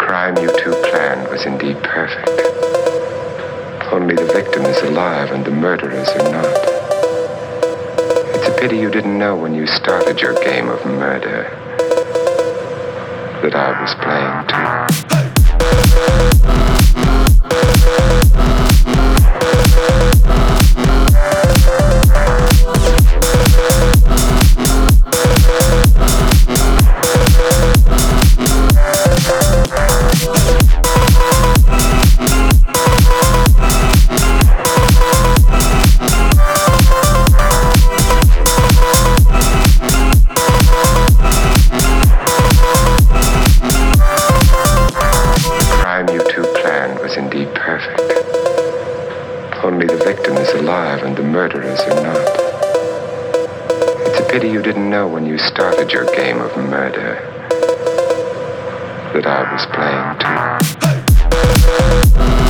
crime you two planned was indeed perfect. Only the victim is alive and the murderers are not. It's a pity you didn't know when you started your game of murder that I was playing too. Only the victim is alive and the murderers are not. It's a pity you didn't know when you started your game of murder that I was playing too.